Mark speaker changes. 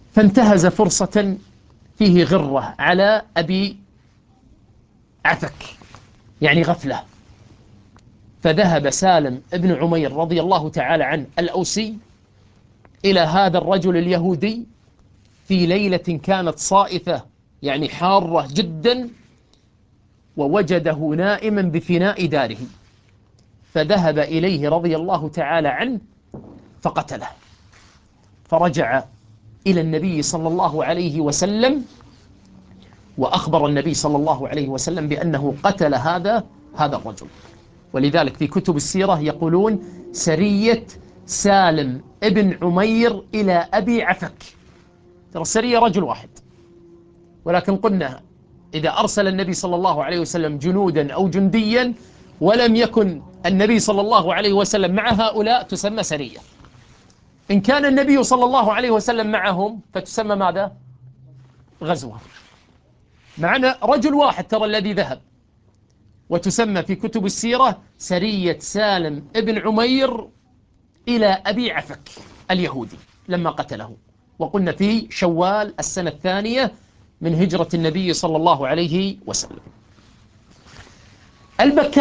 Speaker 1: فانتهز فرصة فيه غرة على أبي عفك، يعني غفلة. فذهب سالم ابن عمير رضي الله تعالى عنه الأوسي إلى هذا الرجل اليهودي في ليلة كانت صائفة، يعني حارة جدا، ووجده نائما بفناء داره، فذهب إليه رضي الله تعالى عنه فقتله. فرجع إلى النبي صلى الله عليه وسلم وأخبر النبي صلى الله عليه وسلم بأنه قتل هذا الرجل. ولذلك في كتب السيرة يقولون سرية سالم ابن عمير إلى أبي عفك. ترى السرية رجل واحد، ولكن قلنا إذا أرسل النبي صلى الله عليه وسلم جنودا أو جنديا ولم يكن النبي صلى الله عليه وسلم مع هؤلاء تسمى سرية. إن كان النبي صلى الله عليه وسلم معهم فتسمى ماذا؟ غزوة. معنا رجل واحد ترى الذي ذهب، وتسمى في كتب السيرة سرية سالم ابن عمير إلى أبي عفك اليهودي لما قتله. وقلنا في شوال السنة الثانية من هجرة النبي صلى الله عليه وسلم. البكاء